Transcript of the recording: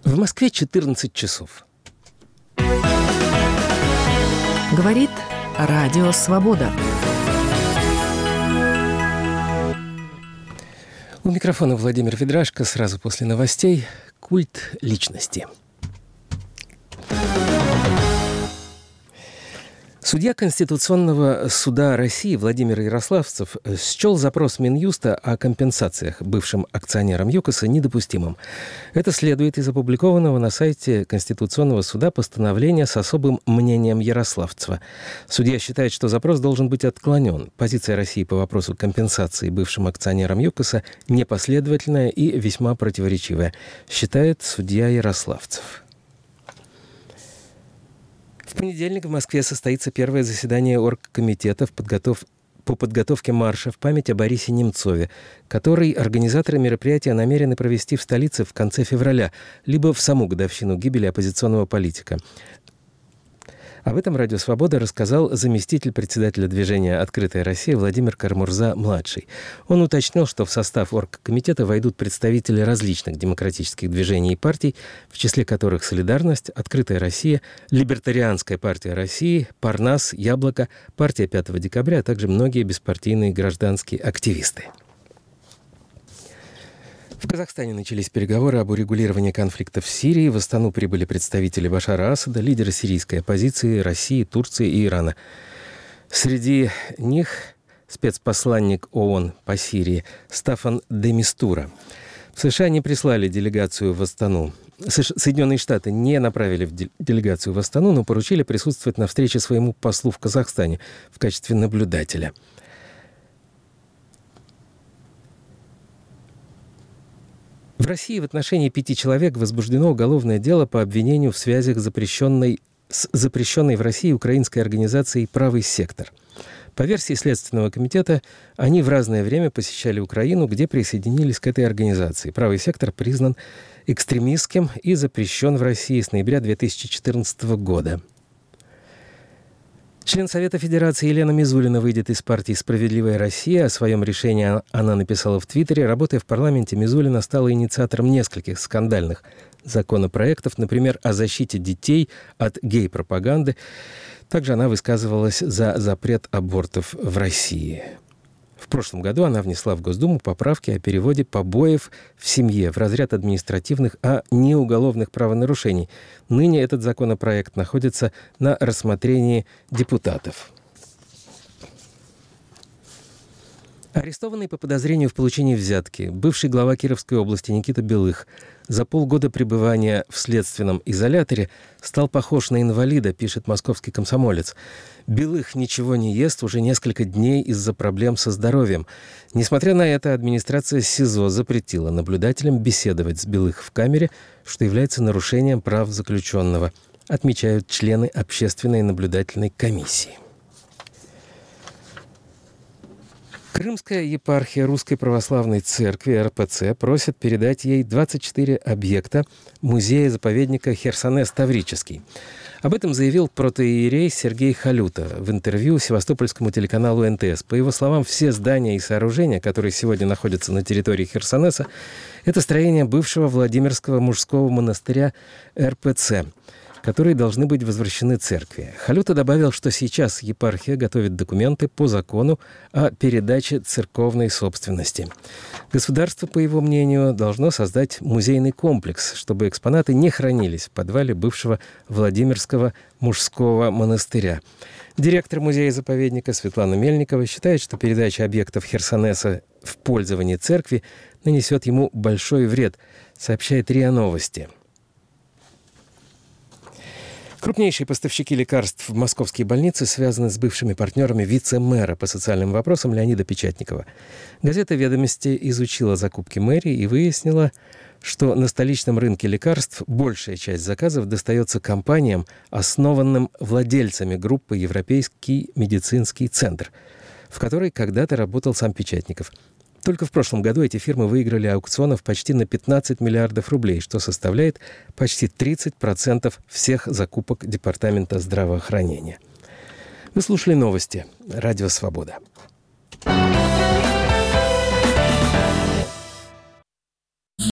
В Москве 14 часов. Говорит Радио Свобода. У микрофона Владимир Ведрашко. Сразу после новостей «Культ личности». Судья Конституционного суда России Владимир Ярославцев счел запрос Минюста о компенсациях бывшим акционерам ЮКОСа недопустимым. Это следует из опубликованного на сайте Конституционного суда постановления с особым мнением Ярославцева. Судья считает, что запрос должен быть отклонен. Позиция России по вопросу компенсации бывшим акционерам ЮКОСа непоследовательная и весьма противоречивая, считает судья Ярославцев. В понедельник в Москве состоится первое заседание оргкомитета по подготовке марша в память о Борисе Немцове, который организаторы мероприятия намерены провести в столице в конце февраля, либо в саму годовщину гибели оппозиционного политика. Об этом «Радио Свобода» рассказал заместитель председателя движения «Открытая Россия» Владимир Карамурза-младший. Он уточнил, что в состав оргкомитета войдут представители различных демократических движений и партий, в числе которых «Солидарность», «Открытая Россия», Либертарианская партия России, «Парнас», «Яблоко», партия 5 декабря, а также многие беспартийные гражданские активисты. В Казахстане начались переговоры об урегулировании конфликта в Сирии. В Астану прибыли представители Башара Асада, лидеры сирийской оппозиции, России, Турции и Ирана. Среди них спецпосланник ООН по Сирии Стаффан де Мистура. В США не прислали делегацию в Астану. Соединенные Штаты не направили делегацию в Астану, но поручили присутствовать на встрече своему послу в Казахстане в качестве наблюдателя. В России в отношении 5 человек возбуждено уголовное дело по обвинению в связях с запрещенной в России украинской организацией «Правый сектор». По версии Следственного комитета, они в разное время посещали Украину, где присоединились к этой организации. «Правый сектор» признан экстремистским и запрещен в России с ноября 2014 года. Член Совета Федерации Елена Мизулина выйдет из партии «Справедливая Россия». О своем решении она написала в Твиттере. Работая в парламенте, Мизулина стала инициатором нескольких скандальных законопроектов, например, о защите детей от гей-пропаганды. Также она высказывалась за запрет абортов в России. В прошлом году она внесла в Госдуму поправки о переводе побоев в семье в разряд административных, а не уголовных правонарушений. Ныне этот законопроект находится на рассмотрении депутатов. Арестованный по подозрению в получении взятки бывший глава Кировской области Никита Белых за полгода пребывания в следственном изоляторе стал похож на инвалида, пишет московский «Комсомолец». Белых ничего не ест уже несколько дней из-за проблем со здоровьем. Несмотря на это, администрация СИЗО запретила наблюдателям беседовать с Белых в камере, что является нарушением прав заключенного, отмечают члены Общественной наблюдательной комиссии. Крымская епархия Русской Православной Церкви РПЦ просит передать ей 24 объекта музея-заповедника Херсонес Таврический. Об этом заявил протоиерей Сергей Халюта в интервью севастопольскому телеканалу НТС. По его словам, все здания и сооружения, которые сегодня находятся на территории Херсонеса, это строения бывшего Владимирского мужского монастыря РПЦ, которые должны быть возвращены церкви. Халюта добавил, что сейчас епархия готовит документы по закону о передаче церковной собственности. Государство, по его мнению, должно создать музейный комплекс, чтобы экспонаты не хранились в подвале бывшего Владимирского мужского монастыря. Директор музея-заповедника Светлана Мельникова считает, что передача объектов Херсонеса в пользование церкви нанесет ему большой вред, сообщает РИА Новости. Крупнейшие поставщики лекарств в московские больницы связаны с бывшими партнерами вице-мэра по социальным вопросам Леонида Печатникова. Газета «Ведомости» изучила закупки мэрии и выяснила, что на столичном рынке лекарств большая часть заказов достается компаниям, основанным владельцами группы «Европейский медицинский центр», в которой когда-то работал сам Печатников. Только в прошлом году эти фирмы выиграли аукционов почти на 15 миллиардов рублей, что составляет почти 30% всех закупок Департамента здравоохранения. Вы слушали новости. Радио «Свобода».